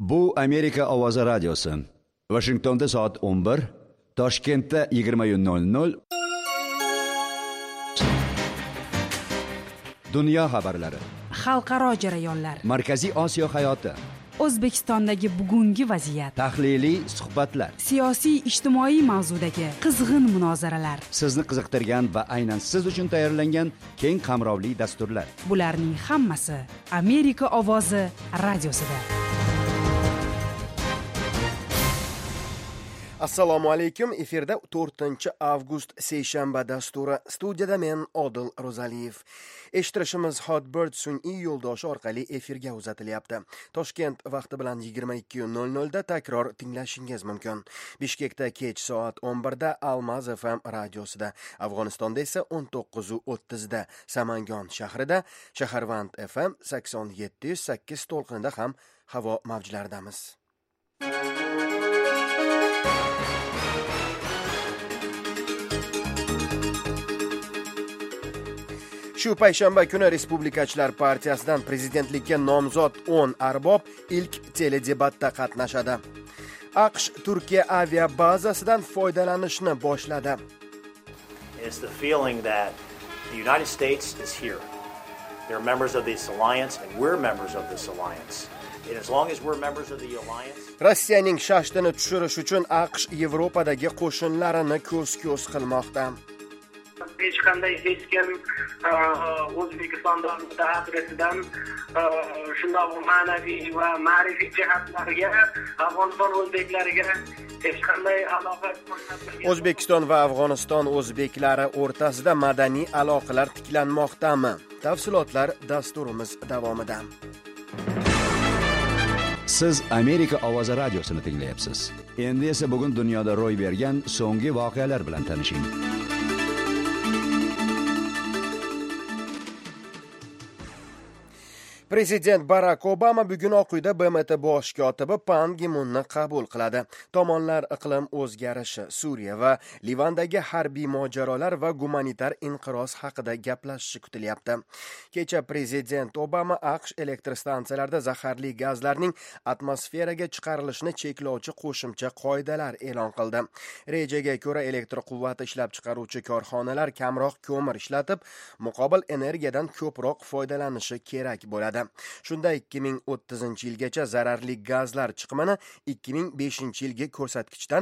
Bu Amerika ovozi radiosi. Washingtonda soat 11, Toshkentda 20:00. Dunyo xabarlari. Xalqaro jarayonlar. Markaziy Osiyo hayoti. O'zbekistondagi bugungi vaziyat. Tahliliy suhbatlar. Siyosiy ijtimoiy mavzudagi qizg'in munozaralar. Sizni qiziqtirgan va aynan siz uchun tayyorlangan keng qamrovli dasturlar. Bularning hammasi Amerika ovozi radiosida. Assalomu alaykum. Efirda 4-avgust seshanba dasturi. Studiyada men Odil Ro'zaliyev. Eshittirishimiz Hotbird sun'iy yo'ldoshi orqali efirga uzatilyapti. Toshkent vaqti bilan 22:00 da takror tinglashingiz mumkin. Bishkekda kech soat 11 da Almaz FM radiosida, Afg'onistonda esa 19:30 da, Samangon shahrida Shaharvand FM 87.8 to'lqinida ham havo mavjlaridamiz. Shu payshanba kuni Respublikachilar partiyasidan prezidentlikka nomzod 10 arbob ilk teledebatda qatnashadi. AQSh Turkiya aviabazasidan foydalanishni boshladi. It's the feeling that the United States is here. They're members of this alliance and we're members of this alliance. And as long as we're members of the alliance, Rossiyaning shashtini tushirish uchun AQSh Yevropadagi qo'shinlarini ko'z-ko'z qilmoqda. Hech qanday hech kim O'zbekiston adresidan shundoq ma'naviy va ma'rifiy jihatlarga Afg'oniston o'zbeklariga hech qanday aloqa ko'rsatmagan. O'zbekiston va Afg'oniston o'zbeklari o'rtasida madaniy aloqalar tiklanmoqdami? Tafsilotlar dasturimiz davomida. Siz Amerika ovozi radiosini tinglayapsiz. Endi esa bugun dunyoda ro'y bergan so'nggi voqealar bilan tanishing. Prezident Barack Obama bugun Oq uyda BMT bosh kotibi Pan Gi Munni qabul qiladi. Tomonlar iqlim o'zgarishi, Suriya va Livandagi harbiy mojarolar va gumanitar inqiroz haqida gaplashishi kutilyapti. Kecha Prezident Obama AQSh elektr stansiyalarida zaharli gazlarning atmosferaga chiqarilishini cheklovchi qo'shimcha qoidalar e'lon qildi. Rejaga ko'ra elektr quvvati ishlab chiqaruvchi korxonalar kamroq ko'mir ishlatib, muqobil energiyadan ko'proq foydalanishi kerak bo'ladi. Shunda 2030-yilgacha zararli gazlar chiqimini 2005-yilgi ko'rsatkichdan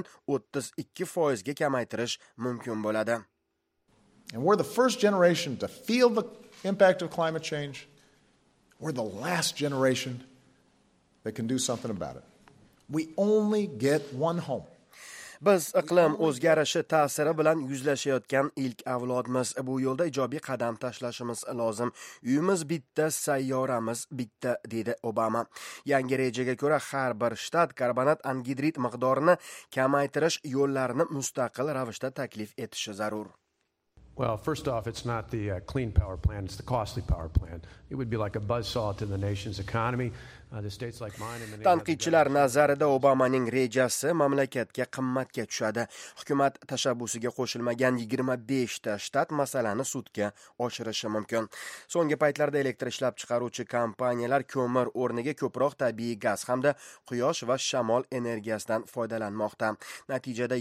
32% ga kamaytirish mumkin bo'ladi. And we're the first generation to feel the impact of climate change. We're the last generation that can do something about it. We only get one home. Biz iqlim o'zgarishi ta'siri bilan yuzlashayotgan ilk avlodmiz. Bu yo'lda ijobiy qadam tashlashimiz lozim. Uyimiz bitta, sayyoramiz bitta, dedi Obama. Yangi rejaga ko'ra har bir shtat karbonat angidrid miqdorini kamaytirish yo'llarini mustaqil ravishda taklif etishi zarur. Well, first off, it's not the clean power plant, it's the costly power plant. It would be like a buzzsaw to the nation's economy. The states like mine and the Tanqidchilar nazarida Obamaning rejasi mamlakatga qimmatga tushadi. Hukumat tashabbusiga qo'shilmagan 25 ta shtat masalani sudga oshirishi mumkin. So'nggi paytlarda elektr ishlab chiqaruvchi kompaniyalar ko'mir o'rniga ko'proq tabiiy gaz hamda quyosh va shamol energiyasidan foydalanmoqda. Natijada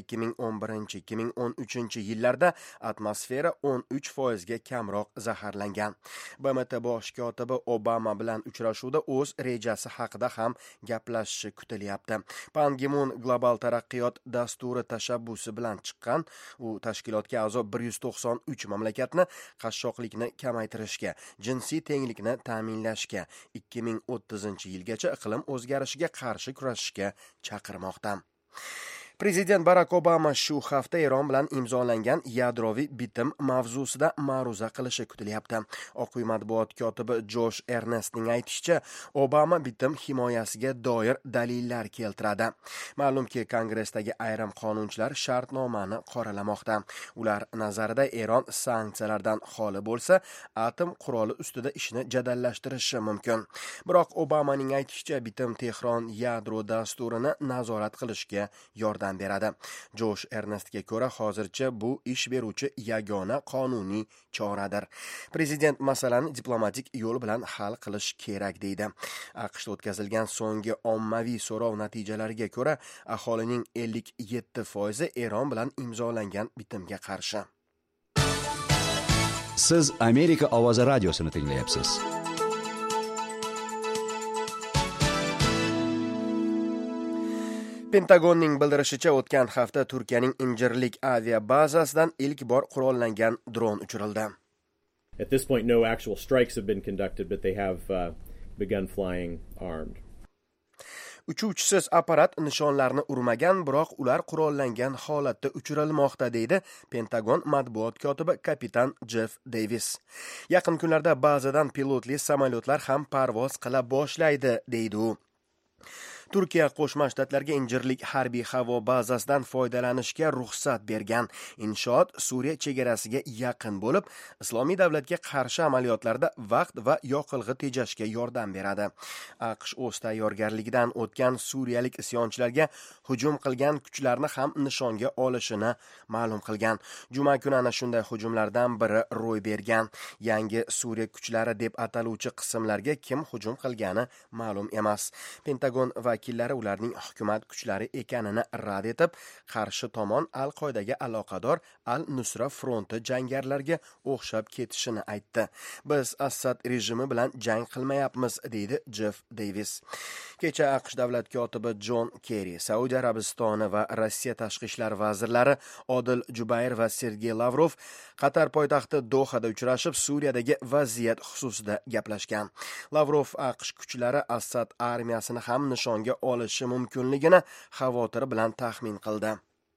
2011-2013 yillarda atmosfera 13% ga kamroq zaharlangan. BMT bosh kotibi Obama bilan uchrashuvda o'z rejasi haqida ham gaplashishi kutilyapti. Pan Gi Mun global taraqqiyot dasturi tashabbusi bilan chiqqan. U tashkilotga a'zo 193 mamlakatni qashshoqlikni kamaytirishga, jinsiy tenglikni ta'minlashga, 2030-yilgacha iqlim o'zgarishiga qarshi kurashishga chaqirmoqda. Prezident Barack Obama shu hafta Eron bilan imzolangan yadroviy bitim mavzusida ma'ruza qilishi kutilyapti. Oq uy matbuot kotibi Josh Ernestning aytishicha, Obama bitim himoyasiga doir dalillar keltiradi. Ma'lumki, Kongressdagi ayrim qonunchilar shartnomani qoralamoqda. Ular nazarida Eron sanksiyalardan xoli bo'lsa, atom quroli ustida ishni jadallashtirishi mumkin. Biroq Obamaning aytishicha, bitim Tehron yadro dasturini nazorat qilishga yordam yordam beradi. Josh Ernestga ko'ra hozircha bu ish beruvchi yagona qonuniy choradir. Prezident masalani diplomatik yo'l bilan hal qilish kerak deydi. AQShda o'tkazilgan so'nggi ommaviy so'rov natijalariga ko'ra aholining 57% Eron bilan imzolangan bitimga qarshi. Siz Amerika ovozi radiosini tinglayapsiz. Pentagonning bildirishicha o'tgan hafta Turkiyaning Injirlik aviabazasidan ilk bor qurollangan dron uchirildi. At this point, no actual strikes have been conducted, but they have begun flying armed. Uchuvchisiz apparat nishonlarni urmagan, biroq ular qurollangan holatda uchirilmoqda, deydi Pentagon matbuot kotibi kapitan Jeff Davis. Yaqin kunlarda bazadan pilotli samolyotlar ham parvoz qila boshlaydi, deydi u. Turkiya Qo'shma Shtatlarga Injirlik harbiy havo bazasidan foydalanishga ruxsat bergan. Inshoot Suriya chegarasiga yaqin bo'lib, Islomiy davlatga qarshi amaliyotlarda vaqt va yoqilg'i tejashga yordam beradi. AQSh o'z tayyorgarligidan o'tgan suriyalik isyonchilarga hujum qilgan kuchlarni ham nishonga olishini ma'lum qilgan. Juma kuni ana shunday hujumlardan biri ro'y bergan. Yangi Suriya kuchlari deb ataluvchi qismlarga kim hujum qilgani ma'lum emas. Pentagon vakillari ularning hukumat kuchlari ekanini rad etib, qarshi tomon Al-Qoidaga aloqador Al-Nusra fronti jangarilarga o'xshab ketishini aytdi. Biz Assad rejimi bilan jang qilmayapmiz, deydi Jeff Davis. Kecha AQSh davlat kotibi John Kerry, Saudiya Arabistoni va Rossiya tashqi ishlar vazirlari Odil Jubayr va Sergey Lavrov Qatar poytaxti Dohada uchrashib, Suriyadagi vaziyat xususida gaplashgan. Lavrov AQSh kuchlari Assad armiyasini ham nishonga olishi mumkinligini xavotir bilan taxmin qildi.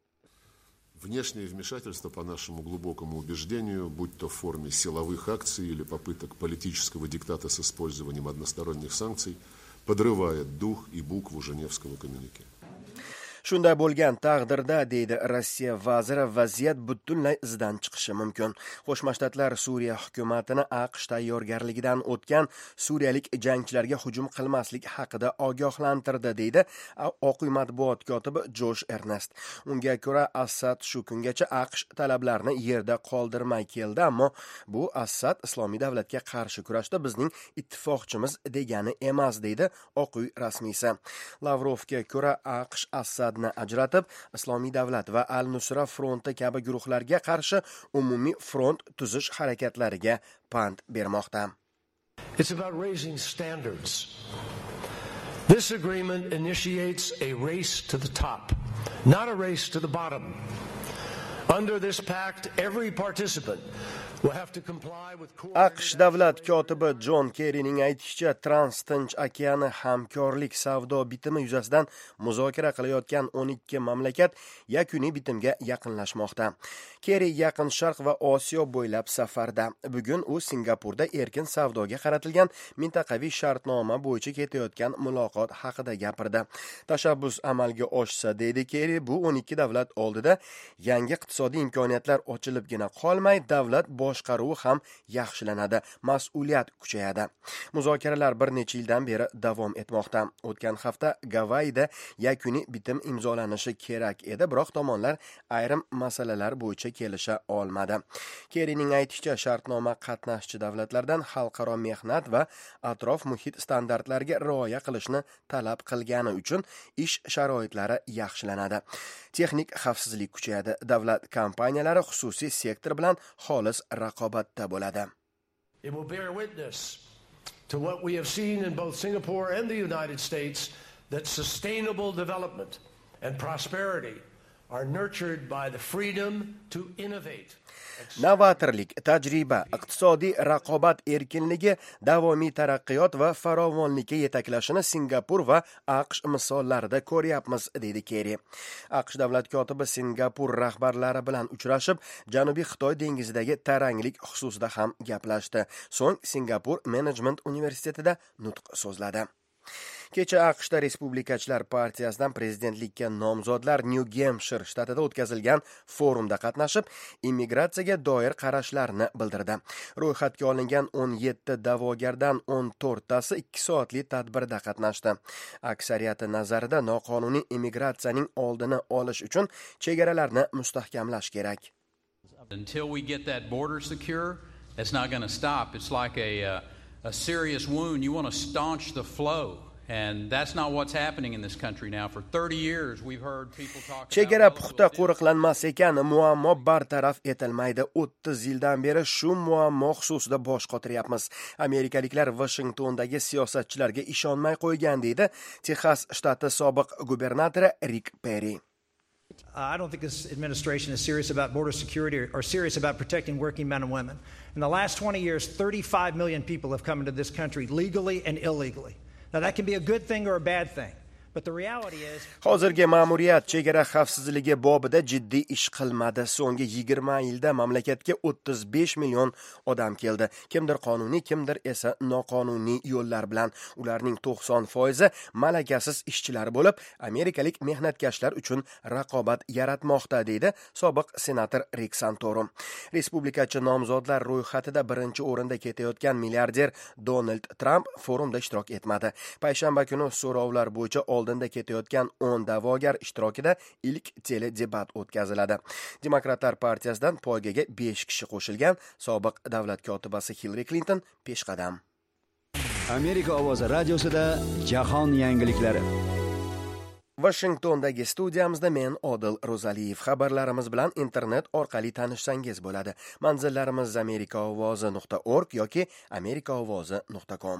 Внешнее вмешательство, по нашему глубокому убеждению, будь то в форме силовых акций или попыток политического диктата с использованием односторонних санкций, подрывает дух и букву Женевского коммюнике. Shunday bo'lgan taqdirda, deydi Rossiya vaziri, vaziyat butunlay izdan chiqishi mumkin. Qo'shma Shtatlar Suriya hukumatini AQSh tayyorgarligidan o'tgan suriyalik jangchilarga hujum qilmaslik haqida ogohlantirdi, deydi Oq uy matbuot kotibi Josh Ernest. Unga ko'ra Assad shu kungacha AQSh talablarini yerda qoldirmay keldi, ammo bu Assad Islomiy davlatga qarshi kurashda bizning ittifoqchimiz degani emas, deydi Oq uy rasmiysi. Lavrovga ko'ra AQSh Assad ajratib, Islomiy davlat va Al-Nusra fronti kabi guruhlarga qarshi umumiy front tuzish harakatlariga pand bermoqda. It's about raising standards. This agreement initiates a race to the top, not a race to the bottom. Under this pact, every participant will have to comply with AQSh davlat kotibi John Kerryning aytishicha, Trans-Tinch okeani hamkorlik savdo bitimi yuzasidan muzokara qilayotgan 12 mamlakat yakuniy bitimga yaqinlashmoqda. Kerry Yaqin Sharq va Osiyo bo'ylab safarda. Bugun u Singapurda erkin savdoga qaratilgan mintaqaviy shartnoma bo'yicha ketayotgan muloqot haqida gapirdi. Tashabbus amalga oshsa, deydi Kerry, bu 12 davlat oldida yangi iqtisodiy imkoniyatlar ochilibgina qolmay, davlat boshqaruvi ham yaxshilanadi, mas'uliyat kuchayadi. Muzokaralar bir necha yildan beri davom etmoqda. O'tgan hafta Gavayida yakuniy bitim imzolanishi kerak edi, biroq tomonlar ayrim masalalar bo'yicha kelisha olmadi. Kerryning aytishicha, shartnoma qatnashchi davlatlardan xalqaro mehnat va atrof muhit standartlariga rioya qilishni talab qilgani uchun ish sharoitlari yaxshilanadi. Texnik xavfsizlik kuchayadi. Davlat kompaniyalari xususiy sektor bilan xolis raqobatda bo'ladi. It will bear witness to what we have seen in both Singapore and the United States, that sustainable development and prosperity are nurtured by the freedom to innovate. Novatorlik, tajriba, iqtisodiy raqobat erkinligi, davomiy taraqqiyot va farovonlikka yetaklashini Singapur va AQSh misollarida ko'ryapmiz, deydi Kerry. AQSh davlat kotibi Singapur rahbarlari bilan uchrashib, Janubiy Xitoy dengizidagi taranglik xususida ham gaplashdi. So'ng Singapur Management universitetida nutq so'zladi. Kecha AQShda Respublikachilar partiyasidan prezidentlikka nomzodlar New-Hampshire shtatida o'tkazilgan forumda qatnashib, immigratsiyaga doir qarashlarini bildirdi. Ro'yxatga olingan 17 da'vogardan 14tasi 2 soatli tadbirda qatnashdi. Aksariyati nazarida noqonuniy immigratsiyaning oldini olish uchun chegaralarni mustahkamlash kerak. Until we get that border secure, it's not going to stop. It's like a serious wound. You want to staunch the flow. And that's not what's happening in this country now. For 30 years we've heard people talk Chegara puxta qo'riqlanmas ekan, muammo bartaraf etilmaydi. 30 yildan beri shu muammo xususida bosh qotiryapmiz. Amerikaliklar Washingtondagi siyosatchilarga ishonmay qo'ygan deydi Texas shtati sobiq gubernatori Rick Perry. I don't think this administration is serious about border security or serious about protecting working men and women. In the last 20 years, 35 million people have come into this country legally and illegally. Now that can be a good thing or a bad thing. But the reality is, hozirgi ma'muriyat chegara xavfsizligi bobida jiddiy ish qilmadi. So'nggi 20 yilda mamlakatga 35 million odam keldi. Kimdir qonuniy, kimdir esa noqonuniy yo'llar bilan. Ularning 90% malakasiz ishchilar bo'lib, amerikalik mehnatkashlar uchun raqobat yaratmoqda, deydi sobiq senator Rick Santorum. Respublikachi nomzodlar ro'yxatida birinchi o'rinda ketayotgan milliarder Donald Trump forumda ishtirok etmadi. Payshanba kuni so'rovlar bo'yicha oldinda ketayotgan 10 da'vogar ishtirokida ilk teledebat o'tkaziladi. Demokratlar partiyasidan poygaga 5 kishi qo'shilgan. Sobiq davlat kotibasi Hillary Clinton peshqadam. Amerika ovozi radiosida jahon yangiliklari. Washingtondagi studiyamizda men Odil Ro'zaliyev. Xabarlarimiz bilan internet orqali tanishsangiz bo'ladi. Manzillarimiz amerikaovozi.org yoki amerikaovozi.com.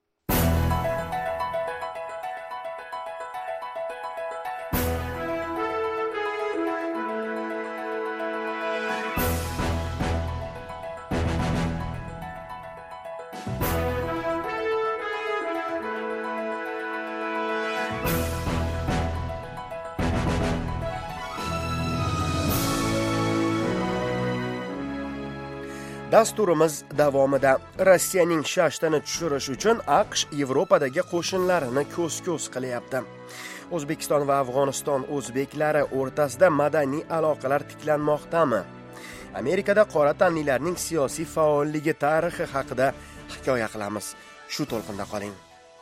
Dasturimiz davomida Rossiyaning shashtini tushirish uchun AQSh Yevropadagi qo'shinlarini ko'z-ko'z qilyapti. O'zbekiston va Afg'oniston o'zbeklari o'rtasida madaniy aloqalar tiklanmoqdami? Amerikada qora tanlilarning siyosiy faolligi tarixi haqida hikoya qilamiz. Shu to'lqinda qoling.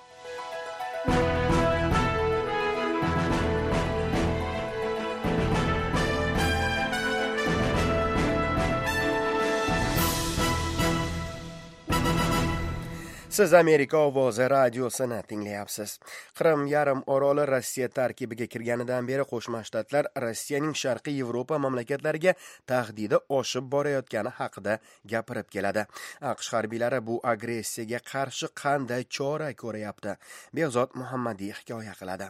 Siz Amerika ovozi radiosini tinglayapsiz. Qrim yarim oroli Rossiya tarkibiga kirganidan beri Qo'shma Shtatlar Rossiyaning Sharqiy Yevropa mamlakatlariga tahdidi oshib borayotgani haqida gapirib keladi. AQSh harbiylari bu agressiyaga qarshi qanday chora ko'ryapti? Behzod Muhammadiy hikoya qiladi.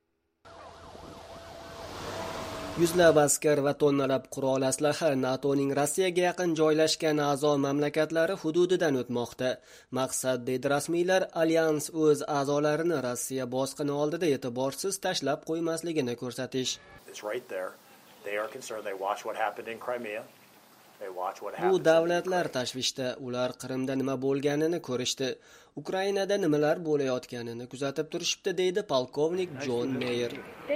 Yuzlab askar va tonnalab qurol aslaha NATOning Rossiyaga yaqin joylashgan a'zo mamlakatlari hududidan o'tmoqda. Maqsad, deydi rasmiylar, alyans o'z a'zolarini Rossiya bosqini oldida e'tiborsiz tashlab qo'ymasligini ko'rsatish. Bu davlatlar tashvishda, ular Qrimda nima bo'lganini ko'rishdi. Ukrainada nimalar bo'layotganini kuzatib turishibdi, deydi polkovnik John Mayer.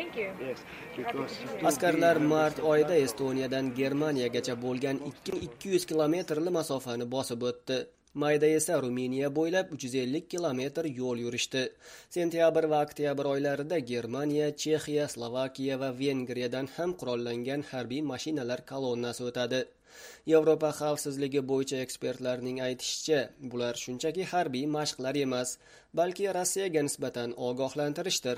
Askarlar mart oyida Estoniyadan Germaniyagacha bo'lgan 2200 kilometrli masofani bosib o'tdi. Mayda esa Ruminiya bo'ylab 350 kilometr yo'l yurishdi. Sentyabr va oktyabr oylarida Germaniya, Chexiya, Slovakiya va Vengriyadan ham qurollangan harbiy mashinalar kolonnasi o'tadi. Yevropa xavfsizligi bo'yicha ekspertlarning aytishicha, bular shunchaki harbiy mashqlar emas, balki Rossiyaga nisbatan ogohlantirishdir.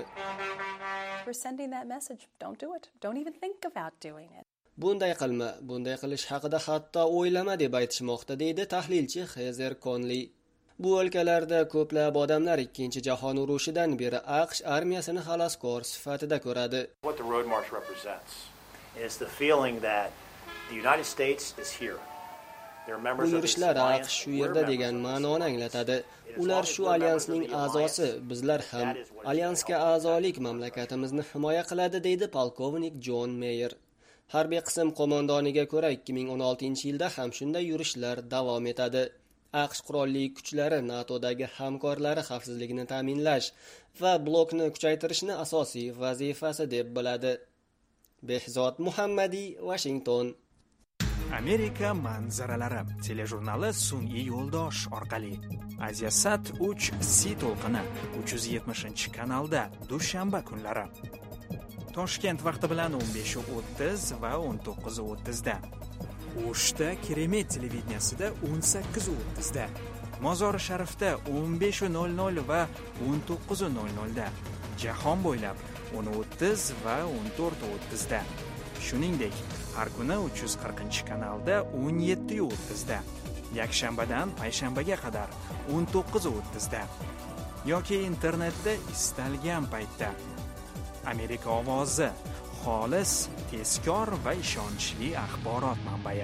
Bunday qilma, bunday qilish haqida hatto o'ylama deb aytishmoqda, deydi tahlilchi Heather Conley. Bu o'lkalarda ko'plab odamlar Ikkinchi jahon urushidan beri AQSh armiyasini xaloskor sifatida ko'radi. What the Road March represents is the feeling that the United States is here. Bu yurishlar AQSh shu yerda degan ma'noni anglatadi. Ular shu alyansning a'zosi, bizlar ham alyansga a'zolik mamlakatimizni himoya qiladi, deydi polkovnik John Mayer. Harbiy qism qo'mondoniga ko'ra 2016-yilda ham shunday yurishlar davom etadi. AQSh qurolli kuchlari NATOdagi hamkorlari xavfsizligini ta'minlash va blokni kuchaytirishni asosiy vazifasi deb biladi. Behzod Muhammadiy, Washington. Amerika manzaralari telejurnali sun'iy yo'ldosh orqali Asiasat 3 C to'lqini 370-kanalda dushanba kunlari. Toshkent vaqti bilan 15:30 va 19:30 da. O'shda Keremet televideniyasida 18:30 da. Mozori Sharifda 15:00 va 19:00 da. Jahon bo'ylab 10:30 va 14:30 da. Shuningdek, har kuni 340-kanalda 17:30 da. Yakshanbadan payshanbaga qadar 19:30 da. Yoki internetda istalgan paytda. Amerika ovozi, xolis, tezkor va ishonchli axborot manbai.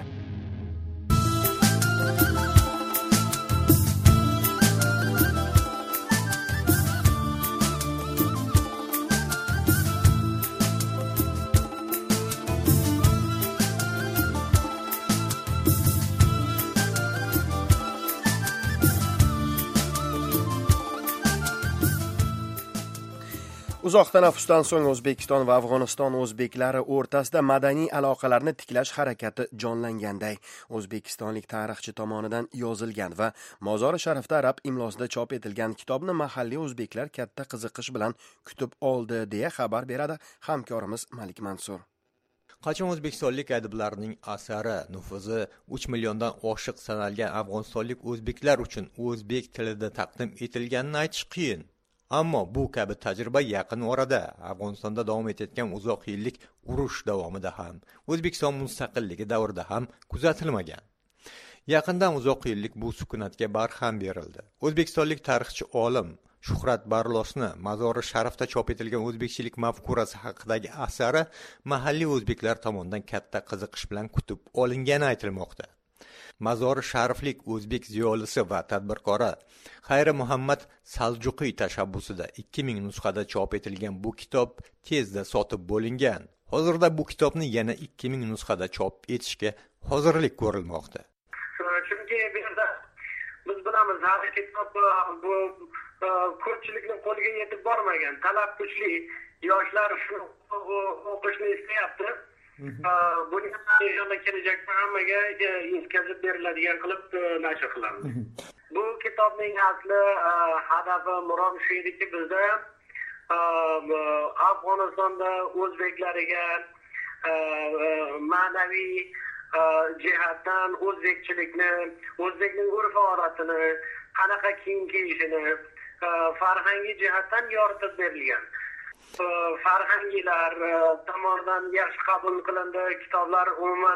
Uzoq tanaffusdan so'ng O'zbekiston va Afg'oniston o'zbeklari o'rtasida madaniy aloqalarni tiklash harakati jonlanganday. O'zbekistonlik tarixchi tomonidan yozilgan va Mozori Sharifda arab imlosida chop etilgan kitobni mahalliy o'zbeklar katta qiziqish bilan kutib oldi, deya xabar beradi hamkorimiz Malik Mansur. Qachon o'zbekistonlik adiblarning asari nufuzi 3 milliondan oshiq sanalgan afg'onistonlik o'zbeklar uchun o'zbek tilida taqdim etilganini aytish qiyin. Ammo bu kabi tajriba yaqin orada Afg'onistonda davom etayotgan uzoq yillik urush davomida ham, O'zbekiston mustaqilligi davrida ham kuzatilmagan. Yaqindan uzoq yillik bu sukunatga barham berildi. O'zbekistonlik tarixchi olim Shuhrat Barlosni Mozori Sharifda chop etilgan o'zbekchilik mafkurasi haqidagi asari mahalliy o'zbeklar tomonidan katta qiziqish bilan kutib olingani aytilmoqda. Mozori Shariflik o'zbek ziyolisi va tadbirkori Xayri Muhammad Saljuqiy tashabbusida 2000 nusxada chop etilgan bu kitob tezda sotib bo'lingan. Hozirda bu kitobni yana 2000 nusxada chop etishga hozirlik ko'rilmoqda. Chunki bu yerda biz bilamiz, har kitob bu ko'pchilikning qo'liga yetib bormagan, talab kuchli yoshlar shuni o'qishni istayapti. Buni yana kelajakda hammaga yetkazib beriladigan qilib nashr qilamiz. Bu kitobning asli hadafi murom shu ediki, bizda Afg'onistonda o'zbeklariga ma'naviy jihatdan o'zbekchilikni, o'zbekning urf-odatini, qanaqa kiyim kiyishini farhangiy jihatdan yoritib berilgan. Farhangiylar tomonidan yaxshi qabul qilindi. Kitoblar umuman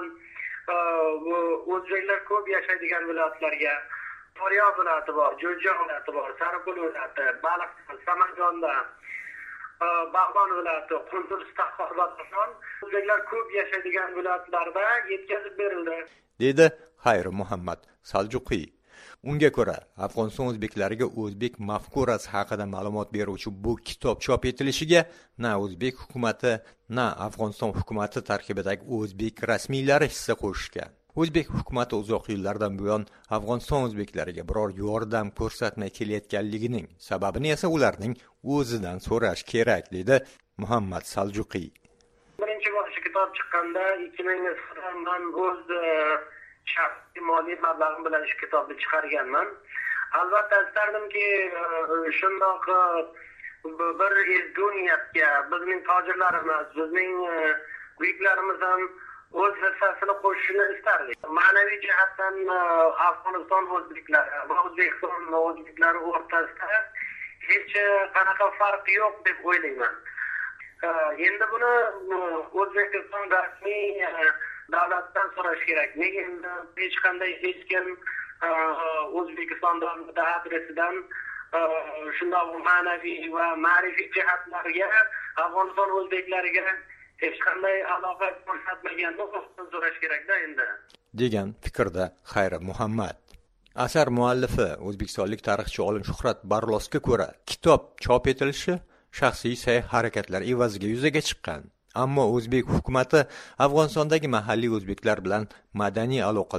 o'zbeklar ko'p yashaydigan viloyatlarga, Faryo viloyati bor, Jo'jjon viloyati bor, Saripul viloyati, Baliq, Samarqandda, Bag'dod viloyati, Qunduz, Taxorbatson, o'zbeklar ko'p yashaydigan viloyatlarda yetkazib berildi, dedi Xayri Muhammad Saljuqiy. Unga ko'ra, Afg'oniston o'zbeklariga o'zbek mafkurasi haqida ma'lumot beruvchi bu kitob chop etilishiga na o'zbek hukumati, na Afg'oniston hukumati tarkibidagi o'zbek rasmiylari hissa qo'shishgan. O'zbek hukumati uzoq yillardan buyon Afg'oniston o'zbeklariga biror yordam ko'rsatmay kelayotganligining sababini esa ularning o'zidan so'rash kerak, dedi Muhammad Saljuqiy. Birinchi bor kitob chiqqanda 2000 yildan men o'z shaxsiy moliy mablag'im bilan shu kitobni chiqarganman. Albatta istardimki, shundoq bir ezgu niyatga bizning tojirlarimiz, bizning buyuklarimiz ham o'z hissasini qo'shishini istardik. Ma'naviy jihatdan Afg'oniston o'zbeklari va O'zbekiston o'zbeklari o'rtasida hech qanaqa farq yo'q deb o'ylayman. Endi buni O'zbekiston rasmiy davlatdan so'rash kerak. Nega endi hech qanday hech kim O'zbekiston davlat adresidan shundoq ma'naviy va ma'rifiy jihatlarga Afg'oniston o'zbeklariga hech qanday aloqa ko'rsatmaganda so'rash kerak-da endi, degan fikrda Xayri Muhammad. Asar muallifi o'zbekistonlik tarixchi olim Shuhrat Barlosga ko'ra, kitob chop etilishi shaxsiy sa'y-harakatlar evaziga yuzaga chiqqan. Ammo o'zbek hukumati Afg'onistondagi mahalliy o'zbeklar bilan madaniy aloqalar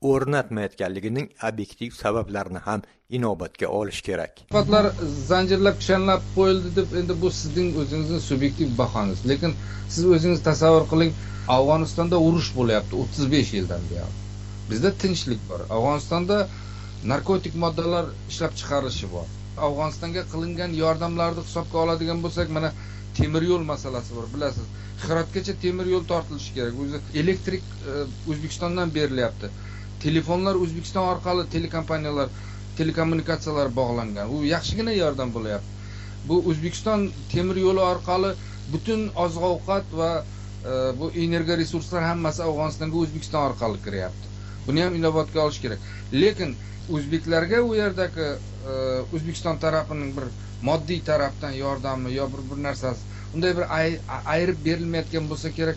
o'rnatmayotganligining obyektiv sabablarini ham inobatga olish kerak. Sifatlar zanjirlab kishanlab qo'yildi deb endi bu sizning o'zingizning subyektiv bahonangiz. Lekin siz o'zingiz tasavvur qiling, Afg'onistonda urush bo'lyapti 35 yildan beri. Bizda tinchlik bor. Afg'onistonda narkotik moddalar ishlab chiqarilishi bor. Afg'onistonga qilingan yordamlarni hisobga oladigan bo'lsak, mana temir yo'l masalasi bor, bilasiz. Hirotgacha temir yo'l tortilishi kerak. O'zi elektrik O'zbekistondan berilyapti. Telefonlar O'zbekiston orqali telekompaniyalar, telekommunikatsiyalar bog'langan. U yaxshigina yordam bo'lyapti. Bu O'zbekiston temir yo'li orqali butun oziq-ovqat va bu energiya resurslari hammasi Afg'onistonga O'zbekiston orqali kiryapti. Buni ham inobatga olish kerak. Lekin o'zbeklarga u yerdagi O'zbekiston tarafining bir moddiy tarafdan yordami yo bir narsasi unday bir ayirib berilmayotgan bo'lsa kerak.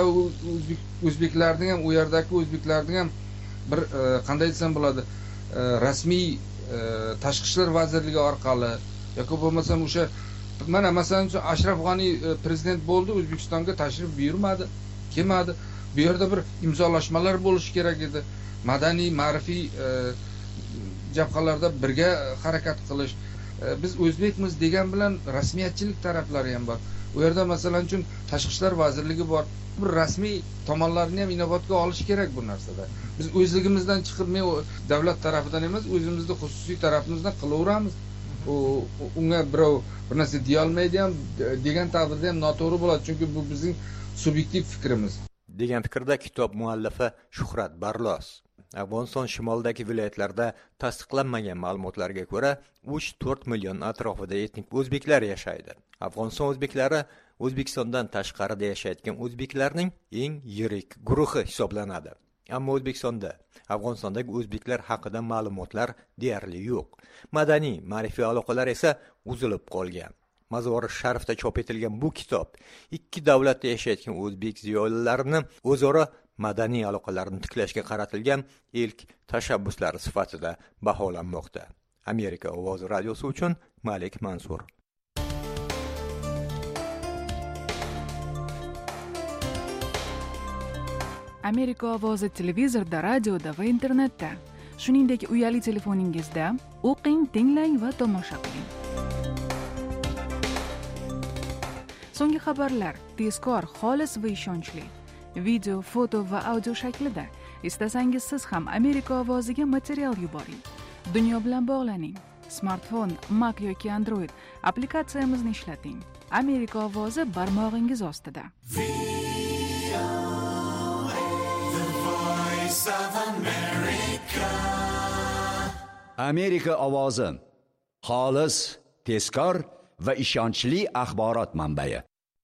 O'zbeklarning ham u yerdagi o'zbeklarning ham bir qanday desam bo'ladi, rasmiy tashqi ishlar vazirligi orqali yoki bo'lmasam o'sha mana masalan Ashraf G'ani prezident bo'ldi, O'zbekistonga tashrif buyurmadi, kelmadi. Bu yerda bir imzolashmalar bo'lishi kerak edi. Madaniy, ma'rifiy jabhalarda birga harakat qilish. Biz o'zbekmiz degan bilan rasmiyatchilik taraflari ham bor. U yerda masalan uchun tashqi ishlar vazirligi bor. Bir rasmiy tomonlarni ham inobatga olish kerak bu narsada. Biz o'zligimizdan chiqib, davlat tarafidan emas, o'zimizning xususiy tarafimizdan qilaveramiz. Unga birov bir narsa deya olmaydi ham degan taqdirda ham noto'g'ri bo'ladi, chunki bu bizning subyektiv fikrimiz. Degan fikrda kitob muallifi Shuhrat Barlos. Afg'oniston shimolidagi viloyatlarda tasdiqlanmagan ma'lumotlarga ko'ra 3-4 million atrofida etnik o'zbeklar yashaydi. Afg'oniston o'zbeklari O'zbekistondan tashqarida yashayotgan o'zbeklarning eng yirik guruhi hisoblanadi. Ammo O'zbekistonda Afg'onistondagi o'zbeklar haqida ma'lumotlar deyarli yo'q. Madaniy, ma'rifiy aloqalar esa uzilib qolgan. Mazori Sharifda chop etilgan bu kitob ikki davlatda yashayotgan o'zbek ziyolilarining o'zaro madaniy aloqalarni tiklashga qaratilgan ilk tashabbuslari sifatida baholanmoqda. Amerika ovozi radiosi uchun Malik Mansur. Amerika ovozi televizorda, radioda va internetda, shuningdek uyali telefoningizda o'qing, tinglang va tomosha qiling. So'nggi xabarlar tezkor, xolis va ishonchli. Video, foto va audio shaklida. Istasangiz siz ham Amerika ovoziga material yuboring. Dunyo bilan bog'laning. Smartfon, Mac yoki Android applikatsiyamizni ishlating. Amerika ovozi barmog'ingiz ostida. Amerika ovozi. Xolis, tezkor va ishonchli axborot manbai.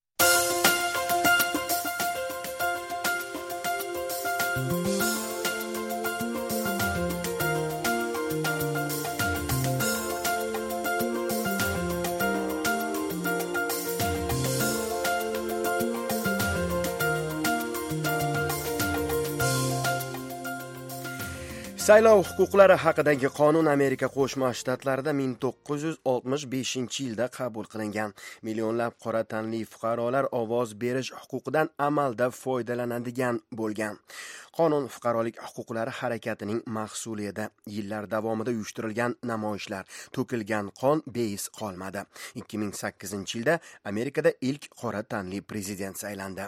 Saylov huquqlari haqidagi qonun Amerika Qo'shma Shtatlarida 1965-yilda qabul qilingan. Millionlab qora tanli fuqarolar ovoz berish huquqidan amalda foydalanadigan bo'lgan. Qonun fuqarolik huquqlari harakatining mahsuli edi. Yillar davomida uyushtirilgan namoyishlar, to'kilgan qon beis qolmadi. 2008-yilda Amerikada ilk qora tanli prezident saylandi.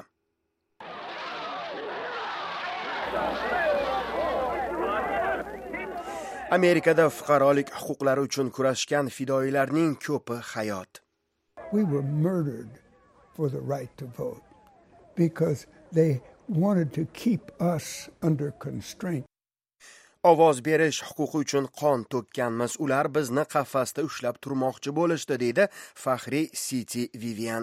Amerikada fuqarolik huquqlari uchun kurashgan fidoyilarning ko'pi hayot. We were murdered for the right to vote because they wanted to keep us under constraint. Ovoz berish huquqi uchun qon to'kkanmiz. Ular bizni qafasda ushlab turmoqchi bo'lishdi, dedi Faxriy City Vivian.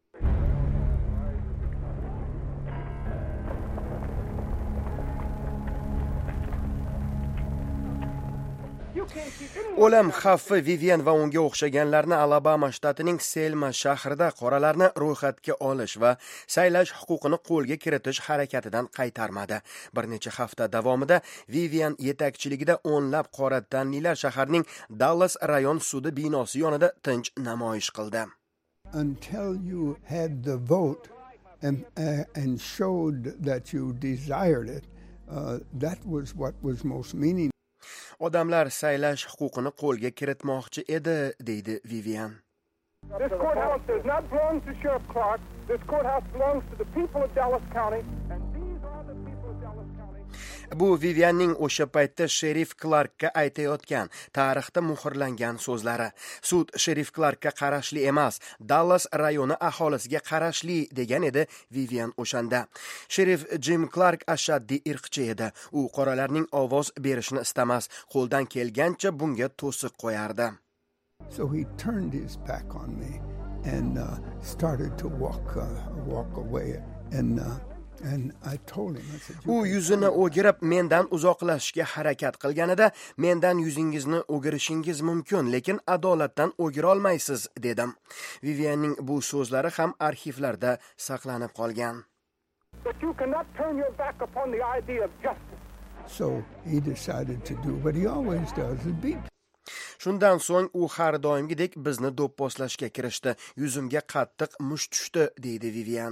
O'lim xavfi Vivian va unga o'xshaganlarni Alabama shtatining Selma shahrida qoralarni ro'yxatga olish va saylash huquqini qo'lga kiritish harakatidan qaytarmadi. Bir necha hafta davomida Vivian yetakchiligida o'nlab qora tanlilar shaharning Dallas rayon sudi binosi yonida tinch namoyish qildi. Until you had the vote and showed that you desired it, that was what was most meaningful. Odamlar saylash huquqini qo'lga kiritmoqchi edi, deydi Vivian. This courthouse does not belong to Sheriff Clark. This courthouse belongs to the people of Dallas County, and these are the people of Dallas County. Bu Vivianning o'sha paytda Sherif Clarkka aytayotgan, tarixda muhrlangan so'zlari. Sud Sherif Clarkka qarashli emas, Dallas rayoni aholisiga qarashli degan edi Vivian o'shanda. Sherif Jim Clark ashaddiy irqchi edi. U qoralarning ovoz berishini istamas, qo'ldan kelgancha bunga to'siq qo'yardi. So he turned his back on me and started to walk away and I told him, I said, u yuzini o'girib mendan uzoqlashishga harakat qilganida, mendan yuzingizni o'girishingiz mumkin, lekin adolatdan o'gira olmaysiz, dedim. Vivianning bu so'zlari ham arxivlarda saqlanib qolgan. But you cannot turn your back upon the idea of justice. So he decided to do what he always does, is beat. Shundan so'ng u har doimgidek bizni do'pposlashga kirishdi. Yuzimga qattiq musht tushdi, deydi Vivian.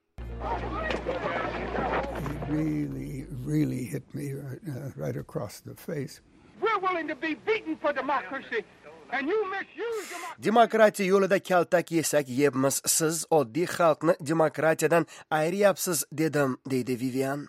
He really hit me right across the face. We're willing to be beaten for democracy, and you misuse democracy. Demokratiya yo'lida kaltak yesak yebmiz, siz oddiy xalqni demokratiyadan ayirayapsiz, dedim, deydi Vivian.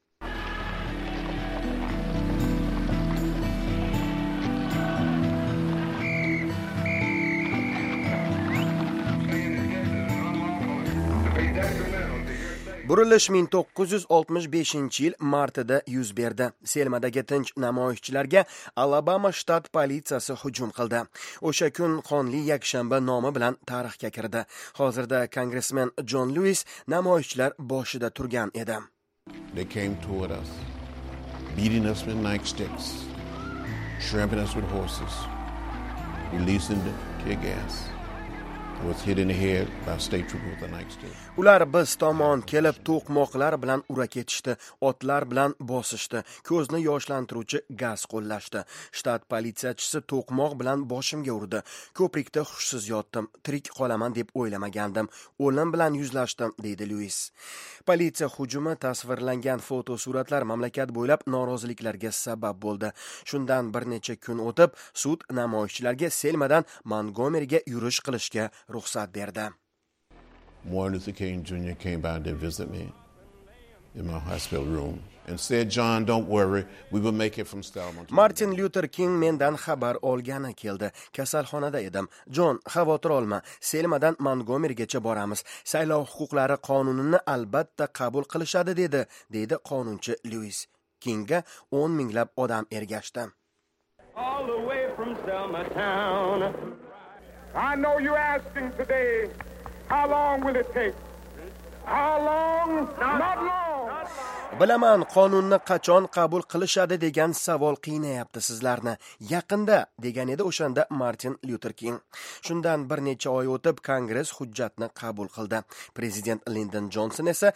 Burilish 1965-yil martida yuz berdi. Selmadagi tinch namoyishchilarga Alabama shtat politsiyasi hujum qildi. O'sha kun qonli yakshanba nomi bilan tarixga kirdi. Hozirda kongressmen John Lewis namoyishchilar boshida turgan edi. They came toward us, beating us with nightsticks, trampling us with horses, releasing the tear gas. Was hit in the head by state trooper with a nightstick. Ular biz tomon kelib to'qmoqlar bilan ura ketishdi, otlar bilan bosishdi, ko'zni yoshlantiruvchi gaz qo'llashdi. Shtat politsiyachisi to'qmoq bilan boshimga urdi. Ko'prikda hushsiz yotdim, tirik qolaman deb o'ylamagandim. O'lim bilan yuzlashdim, deydi Lewis. Politsiya hujumi tasvirlangan fotosuratlar mamlakat bo'ylab noroziliklarga sabab bo'ldi. Shundan bir necha kun o'tib, sud namoyishchilarga Selmadan Montgomeryga yurish qilishga ruxsat berdi. Martin Luther King Jr. came by and visit me in my hospital room and said, "John, don't worry, we will make it from Selma." Martin Luther King mendan xabar olgani keldi. Kasalxonada edim. John, xavotir olma. Selmadan Montgomerygacha boramiz. Saylov huquqlari qonunini albatta qabul qilishadi, deydi qonunchi Lewis. Kingga 10 minglab odam ergashdi. All the way from Selma town. I know you're asking today, how long will it take? How long? Not long. Bilaman, qonunni qachon qabul qilishadi degan savol qiynayapti sizlarni. Yaqinda degan edi o'shanda Martin Luther King. Shundan bir necha oy o'tib Kongress hujjatni qabul qildi. Prezident Lyndon Johnson esa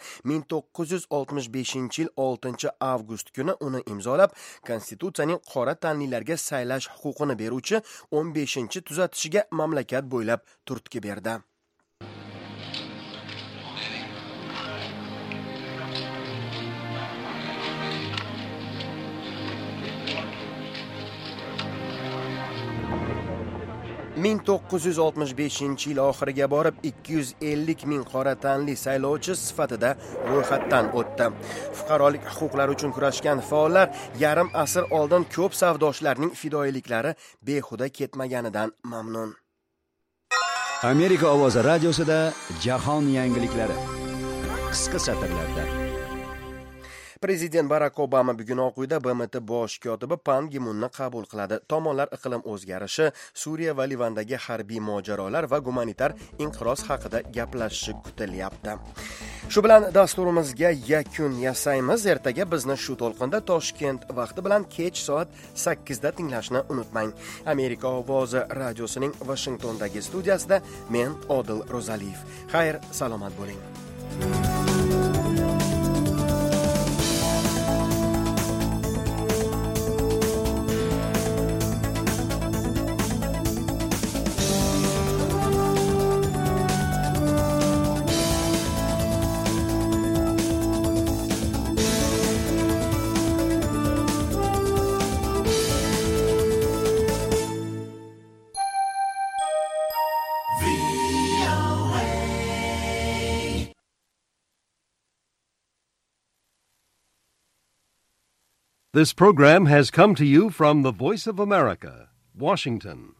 1965-yil 6-avgust kuni uni imzolab, konstitutsiyaning qora tanlilarga saylash huquqini beruvchi 15-tuzatishiga mamlakat bo'ylab turtki berdi. Ming 1965-yil oxiriga borib 250 ming qora tanli saylovchi sifatida ro'yxatdan o'tdi. Fuqarolik huquqlari uchun kurashgan faollar yarim asr oldin ko'p savdochilarning fidoyiliklari behuda ketmaganidan mamnun. Amerika ovozi radiosida jahon yangiliklari qisqa satrlarda. Prezident Barack Obama bugun Oq uyda BMT bosh kotibi Pan Gi Munni qabul qiladi. Tomonlar iqlim o'zgarishi, Suriya va Livandagi harbiy mojarolar va gumanitar inqiroz haqida gaplashishi kutilyapti. Shu bilan dasturimizga yakun yasaymiz. Ertaga bizni shu to'lqinda Toshkent vaqti bilan kech soat 8 da tinglashni unutmang. Amerika ovozi radiosining Washingtondagi studiyasida men Odil Rozaliyev. Xayr, salomat bo'ling. This program has come to you from the Voice of America, Washington.